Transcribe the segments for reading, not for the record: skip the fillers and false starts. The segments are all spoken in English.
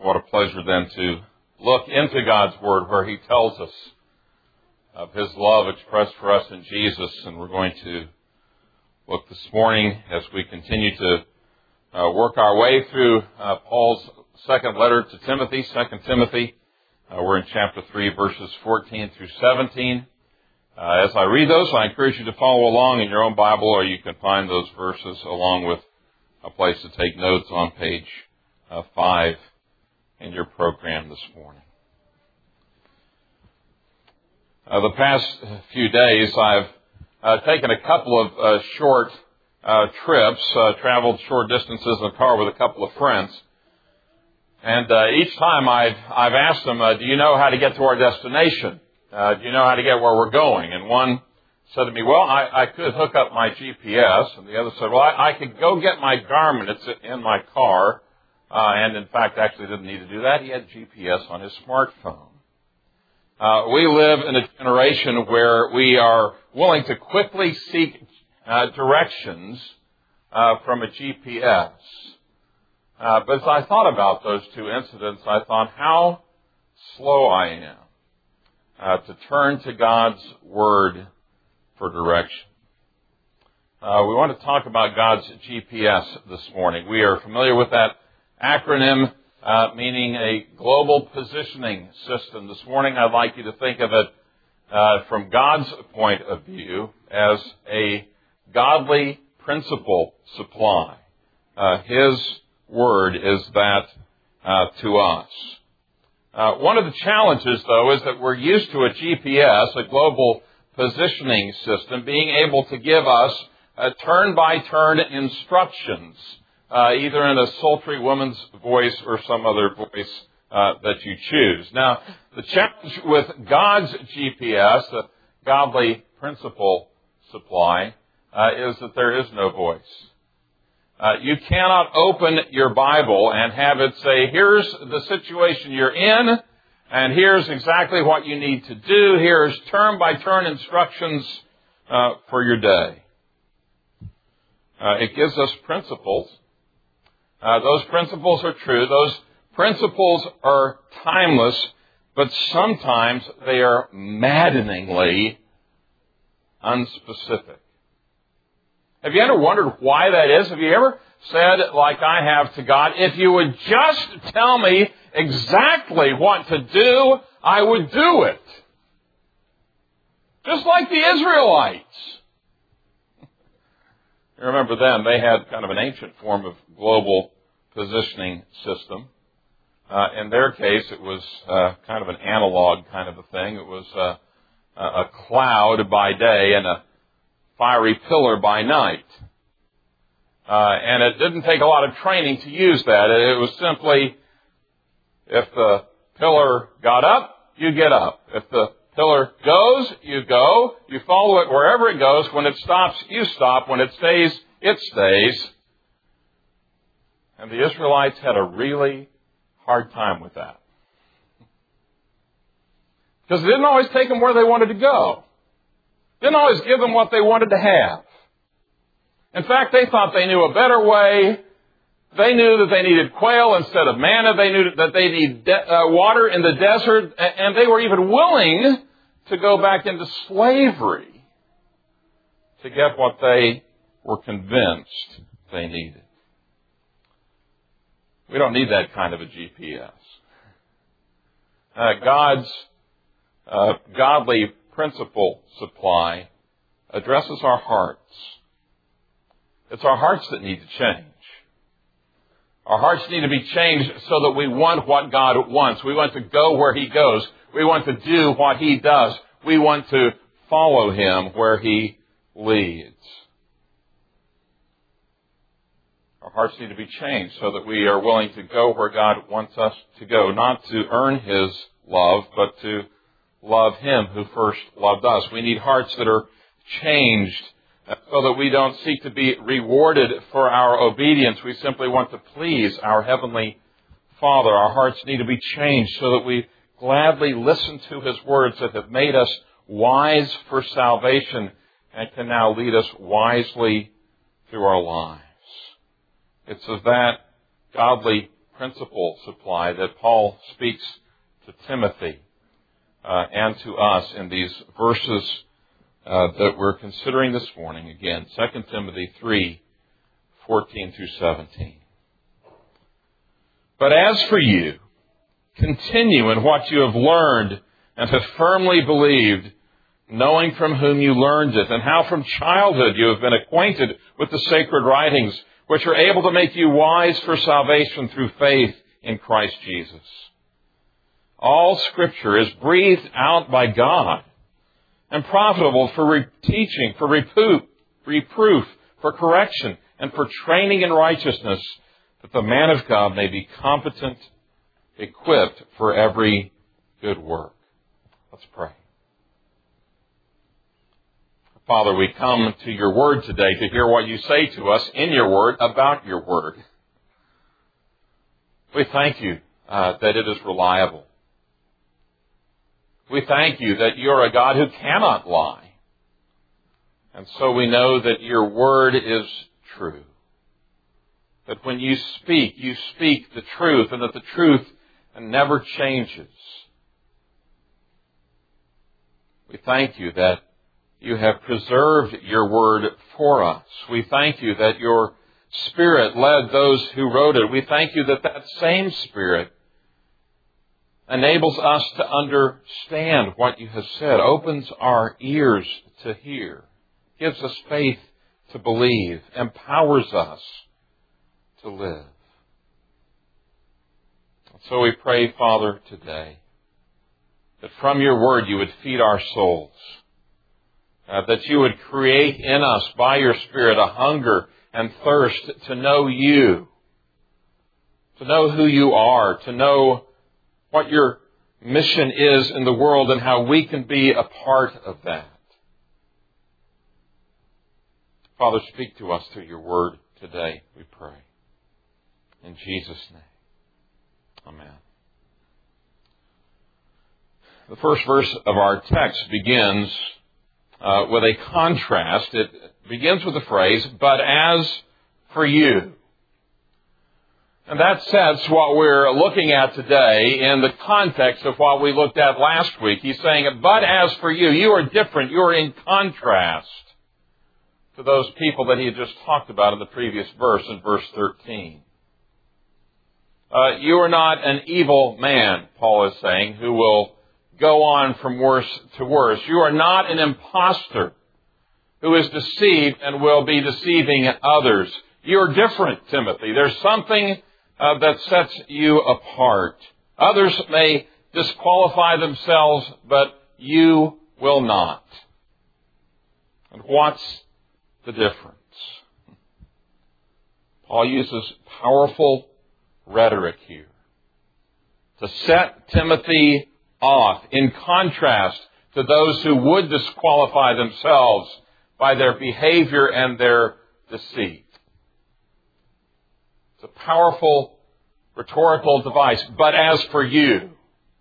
What a pleasure then to look into God's Word where He tells us of His love expressed for us in Jesus. And we're going to look this morning as we continue to work our way through Paul's second letter to Timothy, 2 Timothy. We're in chapter 3, verses 14 through 17. As I read those, I encourage you to follow along in your own Bible, or you can find those verses along with a place to take notes on page 5 in your program this morning. The past few days, I've taken a couple of short trips, traveled short distances in the car with a couple of friends. And each time I've asked them, do you know how to get to our destination? Do you know how to get where we're going? And one said to me, well, I could hook up my GPS. And the other said, well, I could go get my Garmin. It's in my car. And in fact, actually didn't need to do that. He had GPS on his smartphone. We live in a generation where we are willing to quickly seek directions from a GPS. But as I thought about those two incidents, I thought how slow I am to turn to God's Word for direction. We want to talk about God's GPS this morning. We are familiar with that acronym, meaning a global positioning system. This morning I'd like you to think of it from God's point of view as a godly principle supply. His Word is that to us. One of the challenges, though, is that we're used to a GPS, a global positioning system, being able to give us turn-by-turn instructions, either in a sultry woman's voice or some other voice that you choose. Now, the challenge with God's GPS, the godly principle supply, is that there is no voice. You cannot open your Bible and have it say, here's the situation you're in, and here's exactly what you need to do. Here's turn-by-turn instructions for your day. It gives us principles. Those principles are true. Those principles are timeless, but sometimes they are maddeningly unspecific. Have you ever wondered why that is? Have you ever said, like I have to God, if you would just tell me exactly what to do, I would do it. Just like the Israelites. You remember them, they had kind of an ancient form of global positioning system. In their case, it was kind of an analog kind of a thing. It was a cloud by day and a fiery pillar by night. And it didn't take a lot of training to use that. It was simply, if the pillar got up, you get up. If the pillar goes, you go. You follow it wherever it goes. When it stops, you stop. When it stays, it stays. And the Israelites had a really hard time with that. Because it didn't always take them where they wanted to go. Didn't always give them what they wanted to have. In fact, they thought they knew a better way. They knew that they needed quail instead of manna. They knew that they needed water in the desert. And they were even willing to go back into slavery to get what they were convinced they needed. We don't need that kind of a GPS. God's godly principle supply addresses our hearts. It's our hearts that need to change. Our hearts need to be changed so that we want what God wants. We want to go where He goes. We want to do what He does. We want to follow Him where He leads. Our hearts need to be changed so that we are willing to go where God wants us to go, not to earn His love, but to love Him who first loved us. We need hearts that are changed so that we don't seek to be rewarded for our obedience. We simply want to please our Heavenly Father. Our hearts need to be changed so that we gladly listen to His words that have made us wise for salvation and can now lead us wisely through our lives. It's of that godly principle supply that Paul speaks to Timothy and to us in these verses that we're considering this morning. Again, 2 Timothy 3:14 through 17. But as for you, continue in what you have learned and have firmly believed, knowing from whom you learned it, and how from childhood you have been acquainted with the sacred writings, which are able to make you wise for salvation through faith in Christ Jesus. All Scripture is breathed out by God and profitable for teaching, for reproof, for correction, and for training in righteousness, that the man of God may be competent, equipped for every good work. Let's pray. Father, we come to your word today to hear what you say to us in your word about your word. We thank you that it is reliable. We thank you that you're a God who cannot lie. And so we know that your word is true. That when you speak the truth, and that the truth never changes. We thank you that you have preserved your word for us. We thank you that your Spirit led those who wrote it. We thank you that that same Spirit enables us to understand what you have said, opens our ears to hear, gives us faith to believe, empowers us to live. So we pray, Father, today, that from your word you would feed our souls, that you would create in us by your Spirit a hunger and thirst to know you, to know who you are, to know what your mission is in the world and how we can be a part of that. Father, speak to us through your word today, we pray. In Jesus' name, amen. The first verse of our text begins with a contrast. It begins with the phrase, but as for you. And that sets what we're looking at today in the context of what we looked at last week. He's saying, but as for you, you are different. You are in contrast to those people that he had just talked about in the previous verse, in verse 13. You are not an evil man, Paul is saying, who will go on from worse to worse. You are not an imposter who is deceived and will be deceiving others. You're different, Timothy. There's something that sets you apart. Others may disqualify themselves, but you will not. And what's the difference? Paul uses powerful rhetoric here to set Timothy off in contrast to those who would disqualify themselves by their behavior and their deceit. It's a powerful rhetorical device. But as for you,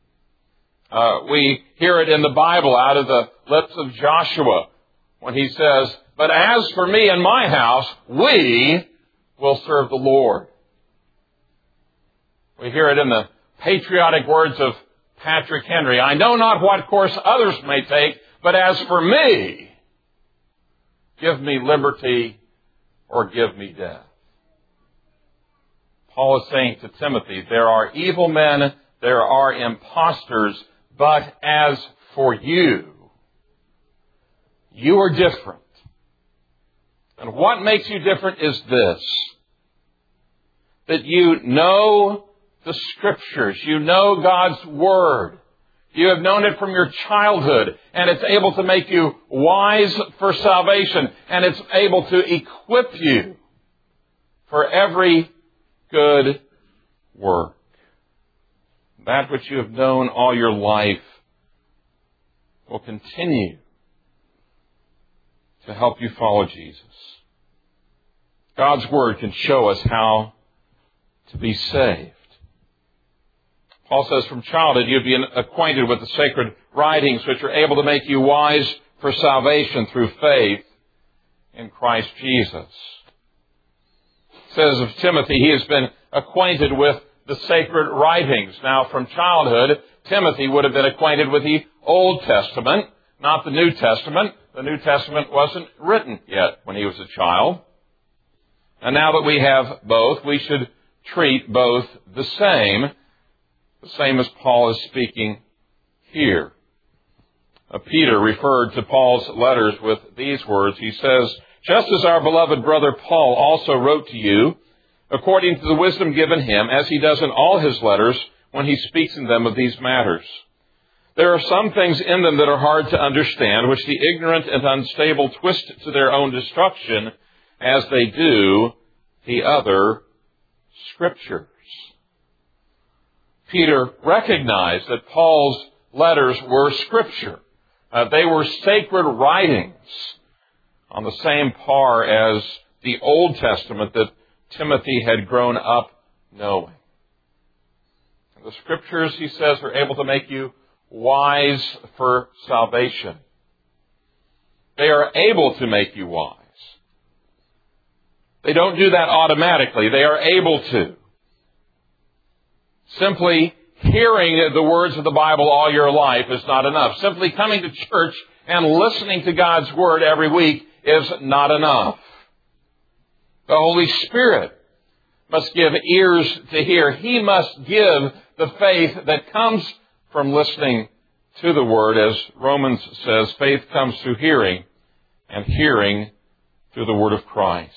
we hear it in the Bible out of the lips of Joshua when he says, but as for me and my house, we will serve the Lord. We hear it in the patriotic words of Patrick Henry. I know not what course others may take, but as for me, give me liberty or give me death. Paul is saying to Timothy, there are evil men, there are impostors, but as for you, you are different. And what makes you different is this, that you know the Scriptures, you know God's Word. You have known it from your childhood, and it's able to make you wise for salvation, and it's able to equip you for every good work. That which you have known all your life will continue to help you follow Jesus. God's Word can show us how to be saved. Paul says from childhood you've been acquainted with the sacred writings which are able to make you wise for salvation through faith in Christ Jesus. It says of Timothy, he has been acquainted with the sacred writings. Now, from childhood, Timothy would have been acquainted with the Old Testament, not the New Testament. The New Testament wasn't written yet when he was a child. And now that we have both, we should treat both the same as Paul is speaking here. Peter referred to Paul's letters with these words. He says, "Just as our beloved brother Paul also wrote to you, according to the wisdom given him, as he does in all his letters when he speaks in them of these matters. There are some things in them that are hard to understand, which the ignorant and unstable twist to their own destruction, as they do the other Scriptures." Peter recognized that Paul's letters were Scripture. They were sacred writings on the same par as the Old Testament that Timothy had grown up knowing. And the Scriptures, he says, are able to make you wise for salvation. They are able to make you wise. They don't do that automatically. They are able to. Simply hearing the words of the Bible all your life is not enough. Simply coming to church and listening to God's Word every week is not enough. The Holy Spirit must give ears to hear. He must give the faith that comes from listening to the Word. As Romans says, faith comes through hearing, and hearing through the Word of Christ.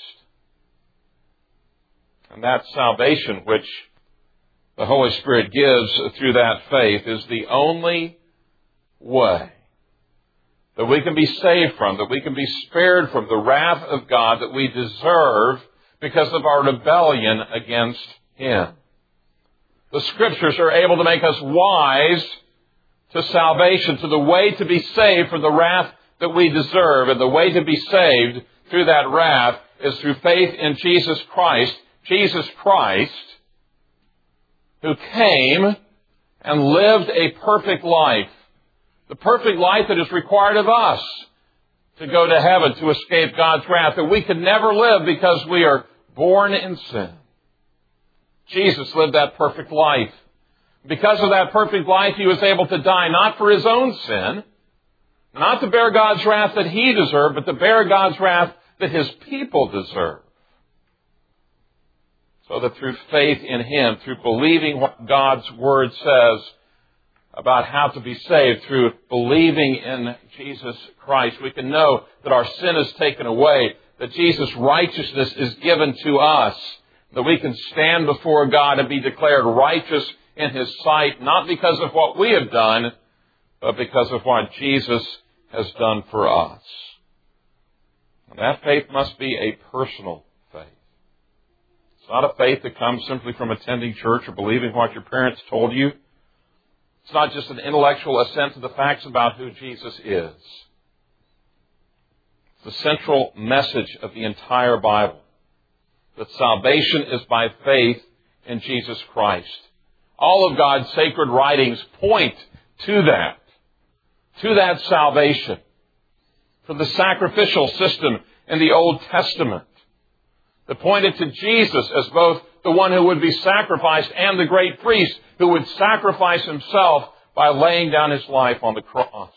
And that salvation which the Holy Spirit gives through that faith is the only way that we can be saved from, that we can be spared from the wrath of God that we deserve because of our rebellion against Him. The Scriptures are able to make us wise to salvation, to the way to be saved from the wrath that we deserve. And the way to be saved through that wrath is through faith in Jesus Christ. Jesus Christ, who came and lived a perfect life. The perfect life that is required of us to go to heaven, to escape God's wrath, that we could never live because we are born in sin. Jesus lived that perfect life. Because of that perfect life, He was able to die not for His own sin, not to bear God's wrath that He deserved, but to bear God's wrath that His people deserve. So that through faith in Him, through believing what God's Word says about how to be saved, through believing in Jesus Christ, we can know that our sin is taken away, that Jesus' righteousness is given to us, that we can stand before God and be declared righteous in His sight, not because of what we have done, but because of what Jesus has done for us. And that faith must be a personal faith. It's not a faith that comes simply from attending church or believing what your parents told you. It's not just an intellectual assent to the facts about who Jesus is. It's the central message of the entire Bible, that salvation is by faith in Jesus Christ. All of God's sacred writings point to that salvation. From the sacrificial system in the Old Testament, that pointed to Jesus as both the one who would be sacrificed and the great priest who would sacrifice Himself by laying down His life on the cross.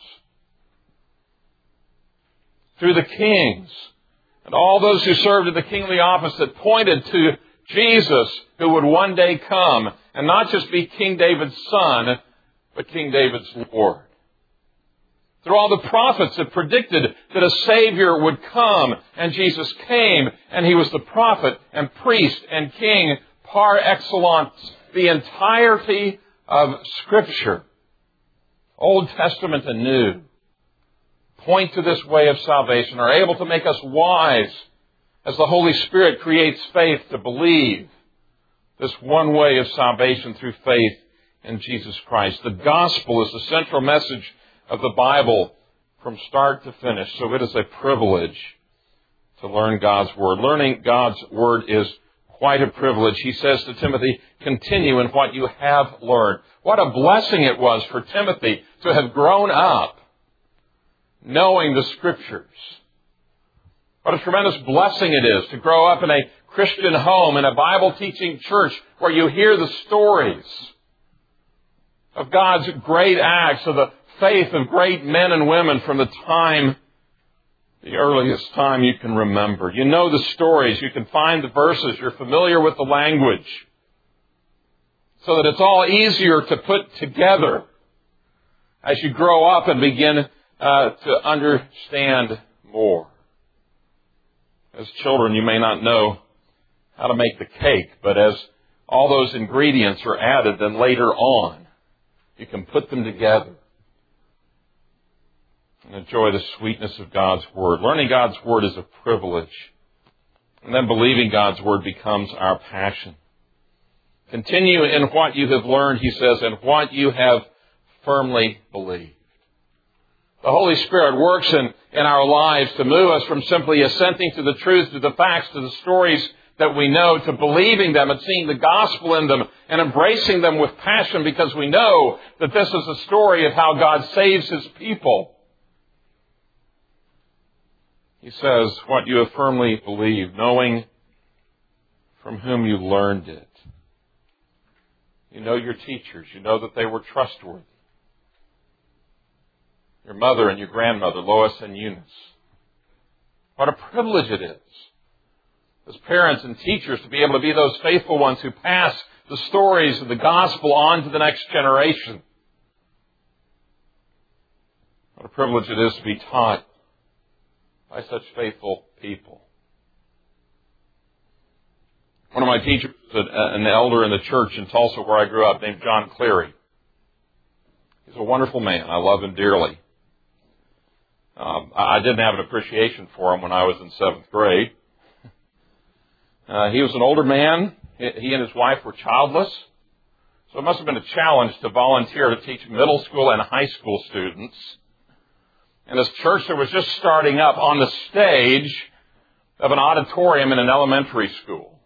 Through the kings and all those who served in the kingly office that pointed to Jesus who would one day come and not just be King David's son, but King David's Lord. Through all the prophets that predicted that a Savior would come, and Jesus came, and He was the prophet and priest and king par excellence. The entirety of Scripture, Old Testament and New, point to this way of salvation, are able to make us wise as the Holy Spirit creates faith to believe this one way of salvation through faith in Jesus Christ. The gospel is the central message of the Bible from start to finish. So it is a privilege to learn God's Word. Learning God's Word is quite a privilege. He says to Timothy, continue in what you have learned. What a blessing it was for Timothy to have grown up knowing the Scriptures. What a tremendous blessing it is to grow up in a Christian home, in a Bible-teaching church where you hear the stories of God's great acts, of the faith of great men and women from the earliest time you can remember. You know the stories. You can find the verses. You're familiar with the language, so that it's all easier to put together as you grow up and begin to understand more. As children, you may not know how to make the cake, but as all those ingredients are added, then later on, you can put them together and enjoy the sweetness of God's Word. Learning God's Word is a privilege. And then believing God's Word becomes our passion. Continue in what you have learned, he says, and what you have firmly believed. The Holy Spirit works in our lives to move us from simply assenting to the truth, to the facts, to the stories that we know, to believing them and seeing the gospel in them and embracing them with passion, because we know that this is a story of how God saves His people. He says, what you have firmly believed, knowing from whom you learned it. You know your teachers. You know that they were trustworthy. Your mother and your grandmother, Lois and Eunice. What a privilege it is, as parents and teachers, to be able to be those faithful ones who pass the stories of the gospel on to the next generation. What a privilege it is to be taught by such faithful people. One of my teachers, an elder in the church in Tulsa where I grew up, named John Cleary. He's a wonderful man. I love him dearly. I didn't have an appreciation for him when I was in 7th grade. He was an older man. He and his wife were childless. So it must have been a challenge to volunteer to teach middle school and high school students. And this church that was just starting up on the stage of an auditorium in an elementary school.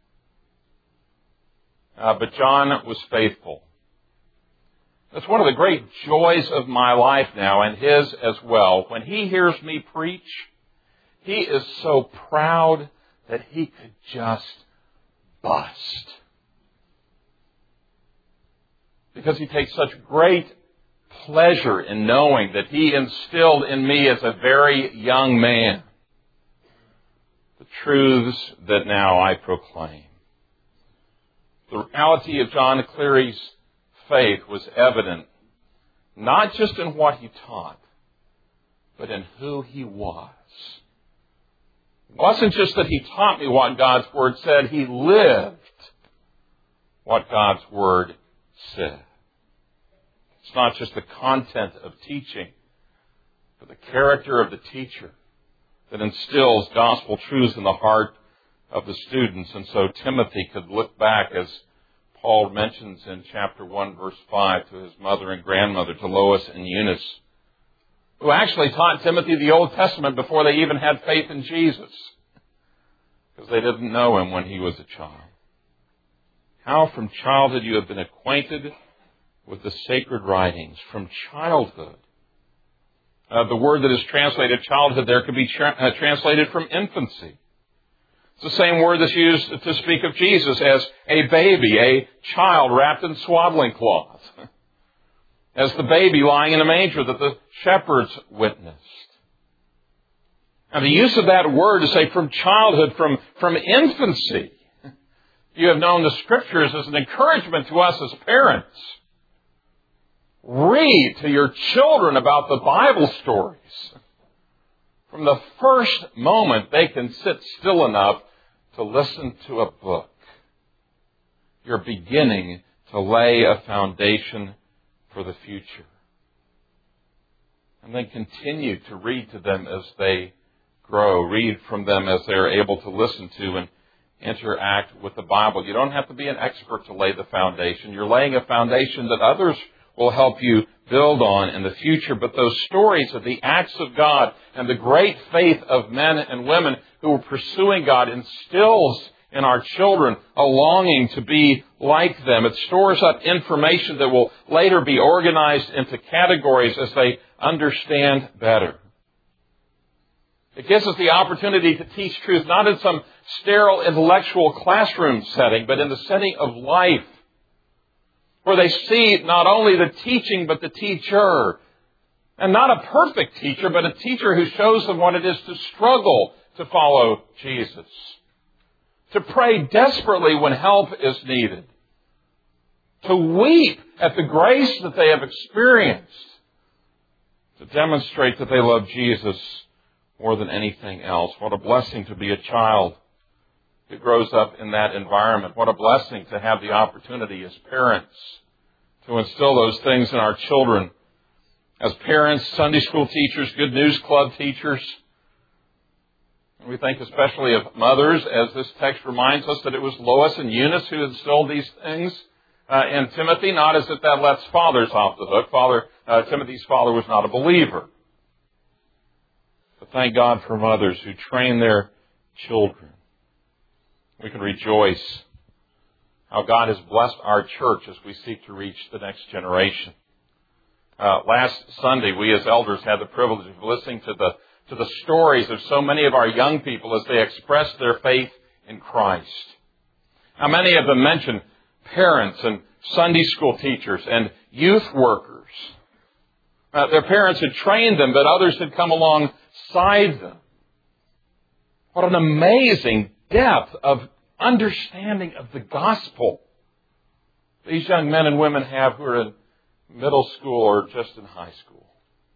But John was faithful. That's one of the great joys of my life now, and his as well. When he hears me preach, he is so proud that he could just bust. Because he takes such great pleasure in knowing that he instilled in me as a very young man the truths that now I proclaim. The reality of John Cleary's faith was evident not just in what he taught, but in who he was. It wasn't just that he taught me what God's Word said, he lived what God's Word said. It's not just the content of teaching, but the character of the teacher that instills gospel truths in the heart of the students. And so Timothy could look back, as Paul mentions in chapter 1, verse 5, to his mother and grandmother, to Lois and Eunice, who actually taught Timothy the Old Testament before they even had faith in Jesus, because they didn't know him when he was a child. How from childhood you have been acquainted with the sacred writings, from childhood. The word that is translated childhood there could be translated from infancy. It's the same word that's used to speak of Jesus as a baby, a child wrapped in swaddling cloth, as the baby lying in a manger that the shepherds witnessed. And the use of that word to say from childhood, from infancy, you have known the Scriptures as an encouragement to us as parents. Read to your children about the Bible stories. From the first moment they can sit still enough to listen to a book, you're beginning to lay a foundation for the future. And then continue to read to them as they grow. Read from them as they're able to listen to and interact with the Bible. You don't have to be an expert to lay the foundation. You're laying a foundation that others will help you build on in the future. But those stories of the acts of God and the great faith of men and women who were pursuing God instills in our children a longing to be like them. It stores up information that will later be organized into categories as they understand better. It gives us the opportunity to teach truth, not in some sterile intellectual classroom setting, but in the setting of life, where they see not only the teaching, but the teacher. And not a perfect teacher, but a teacher who shows them what it is to struggle to follow Jesus. To pray desperately when help is needed. To weep at the grace that they have experienced. To demonstrate that they love Jesus more than anything else. What a blessing to be a child who grows up in that environment. What a blessing to have the opportunity as parents to instill those things in our children. As parents, Sunday school teachers, Good News Club teachers. And we think especially of mothers, as this text reminds us that it was Lois and Eunice who instilled these things in Timothy, not as if that lets fathers off the hook. Timothy's father was not a believer. But thank God for mothers who train their children. We can rejoice how God has blessed our church as we seek to reach the next generation. Last Sunday, we as elders had the privilege of listening to the stories of so many of our young people as they expressed their faith in Christ. Now, many of them mentioned parents and Sunday school teachers and youth workers. Their parents had trained them, but others had come alongside them. What an amazing depth of understanding of the gospel these young men and women have who are in middle school or just in high school.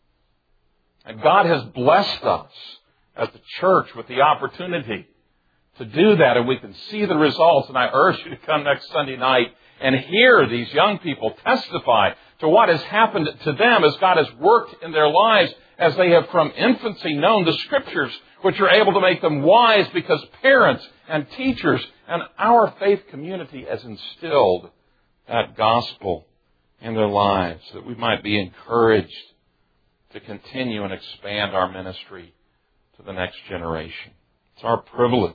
And God has blessed us as the church with the opportunity to do that, and we can see the results. And I urge you to come next Sunday night and hear these young people testify to what has happened to them as God has worked in their lives, as they have from infancy known the Scriptures, which are able to make them wise because parents and teachers and our faith community has instilled that gospel in their lives, that we might be encouraged to continue and expand our ministry to the next generation. It's our privilege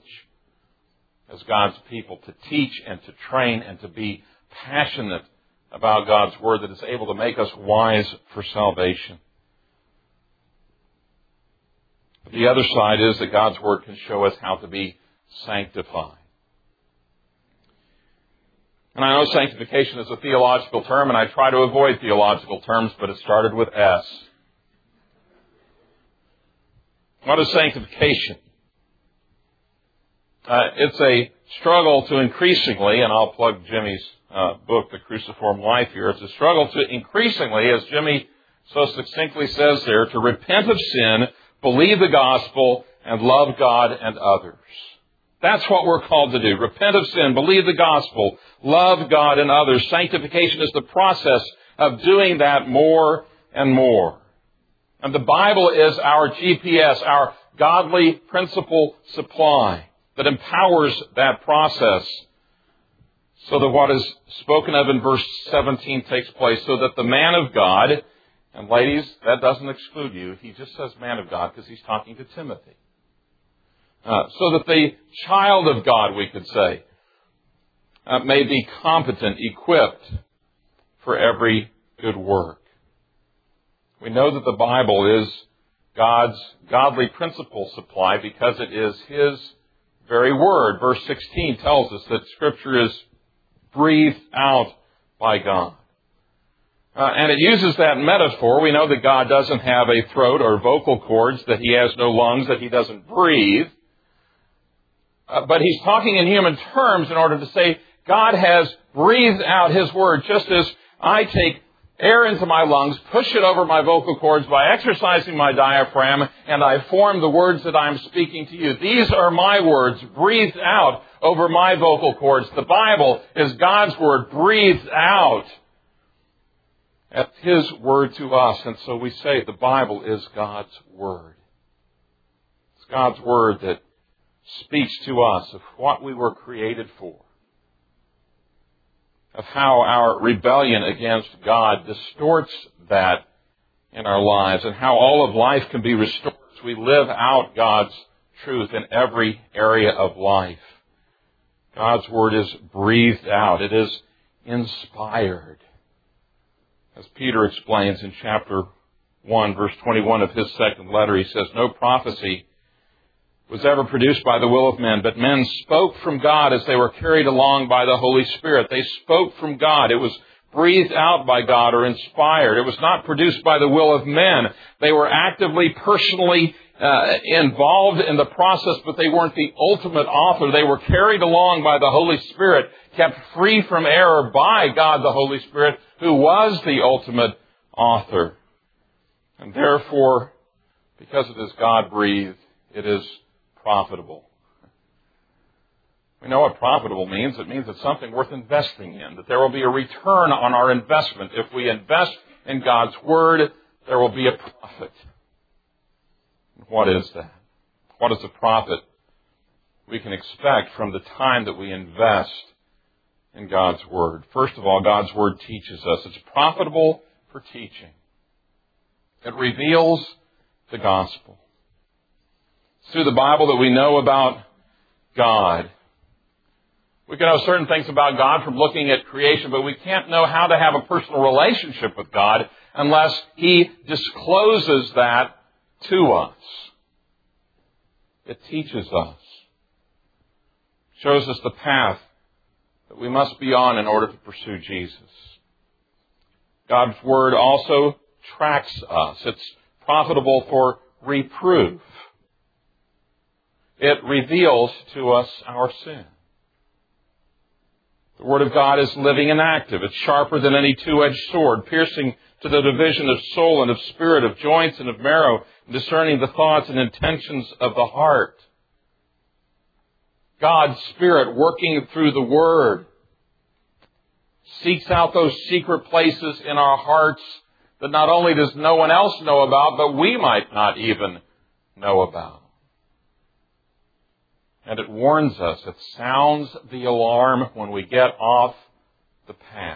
as God's people to teach and to train and to be passionate about God's Word that is able to make us wise for salvation. But the other side is that God's Word can show us how to be sanctified. And I know sanctification is a theological term, and I try to avoid theological terms, but it started with S. What is sanctification? It's a struggle to increasingly, and I'll plug Jimmy's book, The Cruciform Life here, it's a struggle to increasingly, as Jimmy so succinctly says there, to repent of sin, believe the gospel, and love God and others. That's what we're called to do. Repent of sin, believe the gospel, love God and others. Sanctification is the process of doing that more and more. And the Bible is our GPS, our godly principle supply that empowers that process so that what is spoken of in verse 17 takes place, so that the man of God, and ladies, that doesn't exclude you. He just says man of God because he's talking to Timothy. So that the child of God, we could say, may be competent, equipped for every good work. We know that the Bible is God's godly principle supply because it is His very word. Verse 16 tells us that Scripture is breathed out by God. And it uses that metaphor. We know that God doesn't have a throat or vocal cords, that He has no lungs, that He doesn't breathe. But He's talking in human terms in order to say God has breathed out His word, just as I take air into my lungs, push it over my vocal cords by exercising my diaphragm, and I form the words that I'm speaking to you. These are my words breathed out over my vocal cords. The Bible is God's word breathed out as His word to us. And so we say the Bible is God's word. It's God's word that speaks to us of what we were created for, of how our rebellion against God distorts that in our lives, and how all of life can be restored as we live out God's truth in every area of life. God's word is breathed out. It is inspired. As Peter explains in chapter 1, verse 21 of his second letter, he says, no prophecy was ever produced by the will of men, but men spoke from God as they were carried along by the Holy Spirit. They spoke from God. It was breathed out by God or inspired. It was not produced by the will of men. They were actively, personally involved in the process, but they weren't the ultimate author. They were carried along by the Holy Spirit, kept free from error by God the Holy Spirit, who was the ultimate author. And therefore, because it is God-breathed, it is profitable. We know what profitable means. It means it's something worth investing in, that there will be a return on our investment. If we invest in God's Word, there will be a profit. What is that? What is the profit we can expect from the time that we invest in God's Word? First of all, God's Word teaches us. It's profitable for teaching. It reveals the gospel. It's through the Bible that we know about God. We can know certain things about God from looking at creation, but we can't know how to have a personal relationship with God unless He discloses that to us. It teaches us. Shows us the path that we must be on in order to pursue Jesus. God's Word also tracks us. It's profitable for reproof. It reveals to us our sin. The Word of God is living and active. It's sharper than any two-edged sword, piercing to the division of soul and of spirit, of joints and of marrow, discerning the thoughts and intentions of the heart. God's Spirit working through the Word seeks out those secret places in our hearts that not only does no one else know about, but we might not even know about. And it warns us, it sounds the alarm when we get off the path.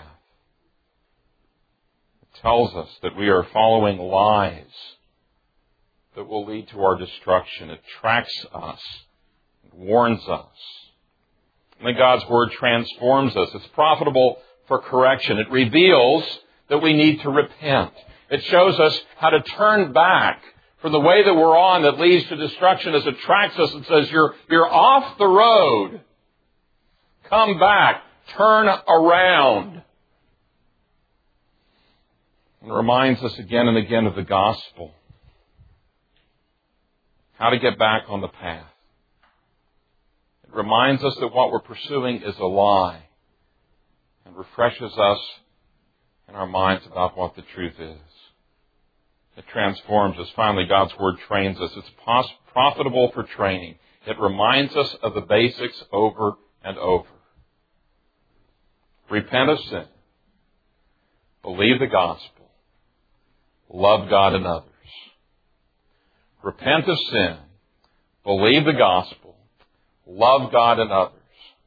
It tells us that we are following lies that will lead to our destruction. It tracks us. It warns us. And then God's Word transforms us. It's profitable for correction. It reveals that we need to repent. It shows us how to turn back from the way that we're on that leads to destruction, as it tracks us and says, you're off the road. Come back. Turn around. And it reminds us again and again of the gospel. How to get back on the path. It reminds us that what we're pursuing is a lie. And refreshes us in our minds about what the truth is. It transforms us. Finally, God's Word trains us. It's profitable for training. It reminds us of the basics over and over. Repent of sin. Believe the gospel. Love God and others. Repent of sin. Believe the gospel. Love God and others.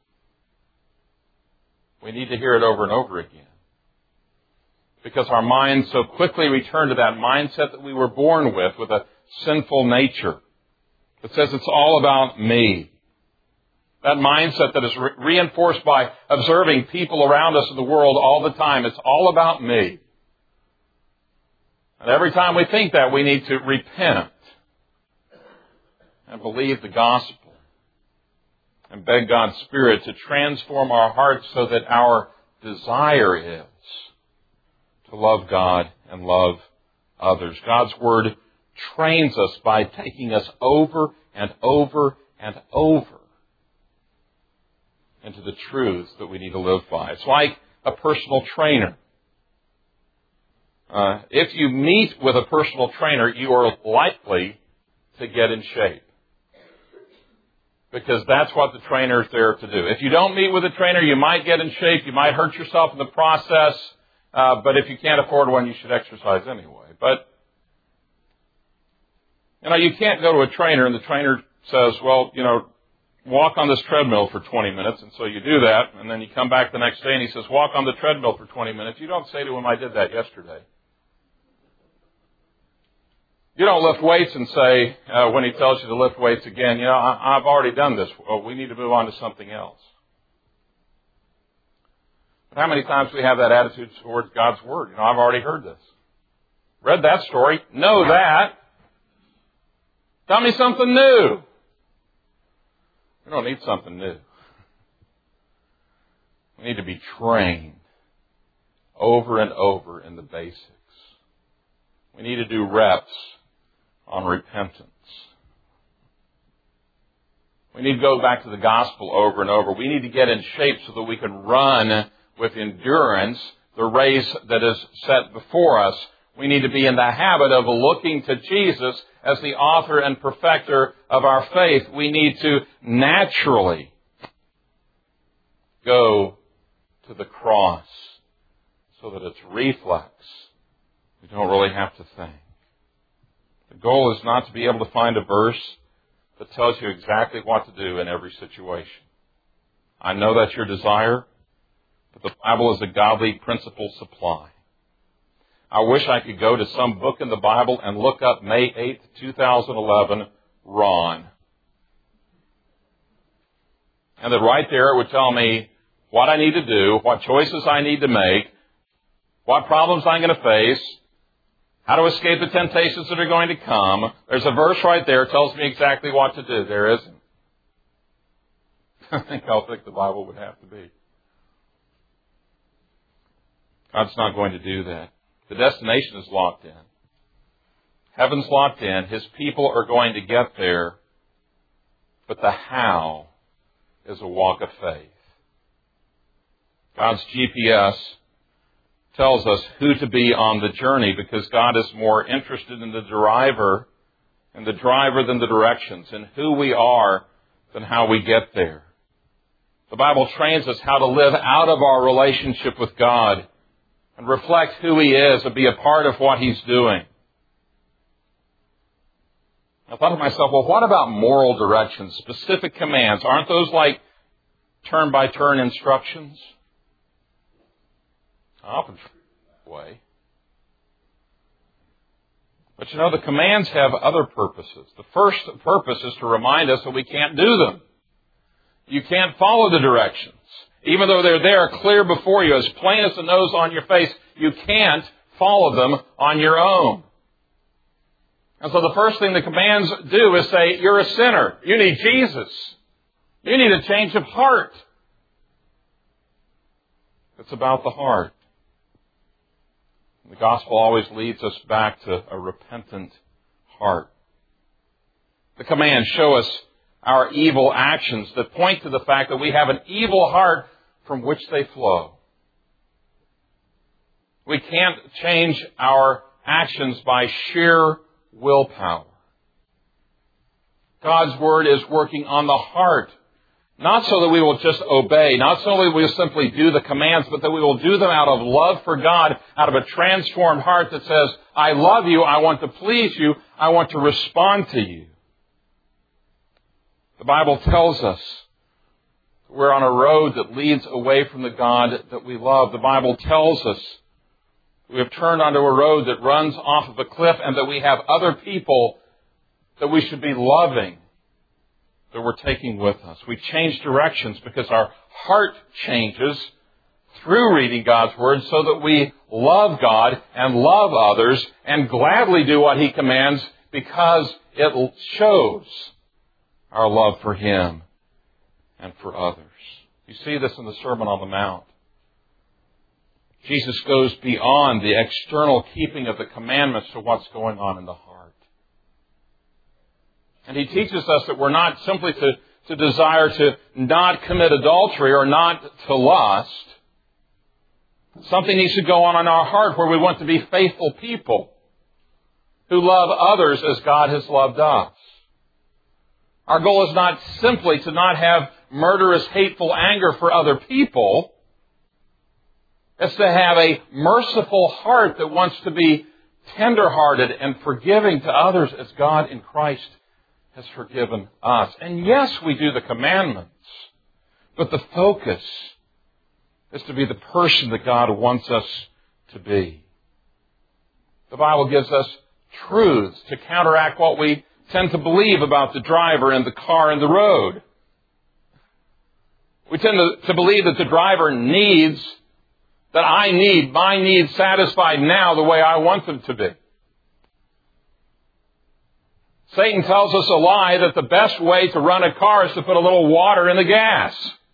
We need to hear it over and over again. Because our minds so quickly return to that mindset that we were born with a sinful nature. That says it's all about me. That mindset that is reinforced by observing people around us in the world all the time. It's all about me. And every time we think that, we need to repent and believe the gospel and beg God's Spirit to transform our hearts so that our desire is to love God and love others. God's Word trains us by taking us over and over and over into the truths that we need to live by. It's like a personal trainer. If you meet with a personal trainer, you are likely to get in shape. Because that's what the trainer is there to do. If you don't meet with a trainer, you might get in shape, you might hurt yourself in the process, but if you can't afford one, you should exercise anyway. But, you can't go to a trainer and the trainer says, walk on this treadmill for 20 minutes, and so you do that, and then you come back the next day and he says, walk on the treadmill for 20 minutes. You don't say to him, I did that yesterday. You don't lift weights and say, when he tells you to lift weights again, I've already done this. Well, we need to move on to something else. But how many times do we have that attitude towards God's Word? I've already heard this. Read that story. Know that. Tell me something new. We don't need something new. We need to be trained over and over in the basics. We need to do reps on repentance. We need to go back to the gospel over and over. We need to get in shape so that we can run with endurance the race that is set before us. We need to be in the habit of looking to Jesus as the author and perfecter of our faith. We need to naturally go to the cross so that it's reflex. We don't really have to think. The goal is not to be able to find a verse that tells you exactly what to do in every situation. I know that's your desire, but the Bible is a godly principle supply. I wish I could go to some book in the Bible and look up May 8th, 2011, Ron. And that right there it would tell me what I need to do, what choices I need to make, what problems I'm going to face, how to escape the temptations that are going to come. There's a verse right there that tells me exactly what to do. There isn't. I think how thick the Bible would have to be. God's not going to do that. The destination is locked in. Heaven's locked in. His people are going to get there. But the how is a walk of faith. God's GPS tells us who to be on the journey because God is more interested in the driver than the directions, and who we are than how we get there. The Bible trains us how to live out of our relationship with God and reflect who He is and be a part of what He's doing. I thought to myself, well, what about moral directions, specific commands? Aren't those like turn-by-turn instructions? I often feel that way. But you know, the commands have other purposes. The first purpose is to remind us that we can't do them. You can't follow the directions. Even though they're there clear before you, as plain as the nose on your face, you can't follow them on your own. And so the first thing the commands do is say, you're a sinner. You need Jesus. You need a change of heart. It's about the heart. The gospel always leads us back to a repentant heart. The commands show us our evil actions that point to the fact that we have an evil heart from which they flow. We can't change our actions by sheer willpower. God's Word is working on the heart. Not so that we will just obey, not so that we will simply do the commands, but that we will do them out of love for God, out of a transformed heart that says, I love you, I want to please you, I want to respond to you. The Bible tells us we're on a road that leads away from the God that we love. The Bible tells us we have turned onto a road that runs off of a cliff and that we have other people that we should be loving, that we're taking with us. We change directions because our heart changes through reading God's Word so that we love God and love others and gladly do what He commands because it shows our love for Him and for others. You see this in the Sermon on the Mount. Jesus goes beyond the external keeping of the commandments to what's going on in the heart. And He teaches us that we're not simply to desire to not commit adultery or not to lust. Something needs to go on in our heart where we want to be faithful people who love others as God has loved us. Our goal is not simply to not have murderous, hateful anger for other people. It's to have a merciful heart that wants to be tender-hearted and forgiving to others as God in Christ has forgiven us. And yes, we do the commandments, but the focus is to be the person that God wants us to be. The Bible gives us truths to counteract what we tend to believe about the driver and the car and the road. We tend to believe that the driver needs, that I need my needs satisfied now the way I want them to be. Satan tells us a lie that the best way to run a car is to put a little water in the gas.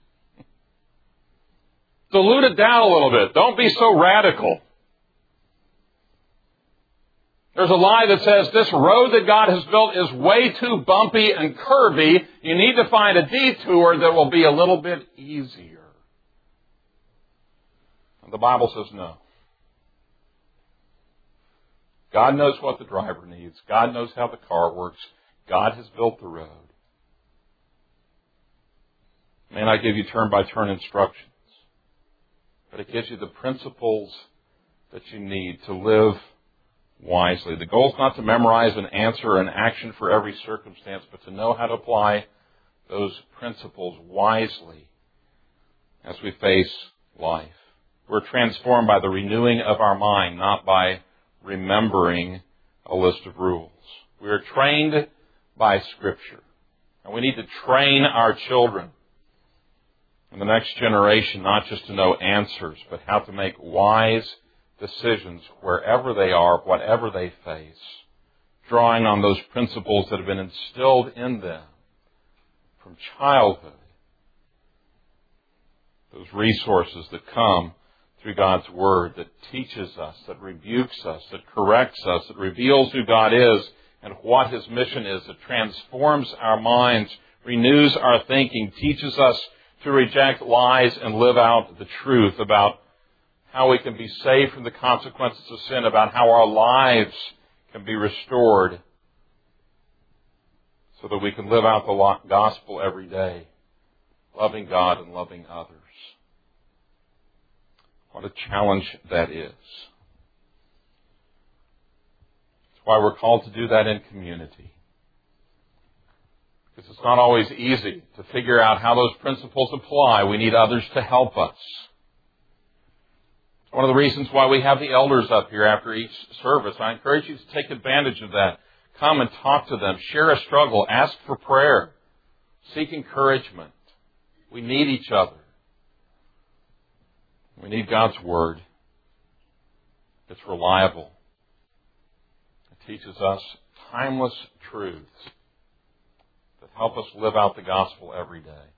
Dilute it down a little bit. Don't be so radical. There's a lie that says this road that God has built is way too bumpy and curvy. You need to find a detour that will be a little bit easier. And the Bible says no. God knows what the driver needs. God knows how the car works. God has built the road. It may not give you turn-by-turn instructions, but it gives you the principles that you need to live wisely. The goal is not to memorize an answer or an action for every circumstance, but to know how to apply those principles wisely as we face life. We're transformed by the renewing of our mind, not by remembering a list of rules. We are trained by Scripture. And we need to train our children and the next generation not just to know answers, but how to make wise decisions wherever they are, whatever they face, drawing on those principles that have been instilled in them from childhood. Those resources that come through God's Word that teaches us, that rebukes us, that corrects us, that reveals who God is and what His mission is, that transforms our minds, renews our thinking, teaches us to reject lies and live out the truth about how we can be saved from the consequences of sin, about how our lives can be restored so that we can live out the gospel every day, loving God and loving others. What a challenge that is. That's why we're called to do that in community. Because it's not always easy to figure out how those principles apply. We need others to help us. It's one of the reasons why we have the elders up here after each service. I encourage you to take advantage of that. Come and talk to them. Share a struggle. Ask for prayer. Seek encouragement. We need each other. We need God's Word. It's reliable. It teaches us timeless truths that help us live out the gospel every day.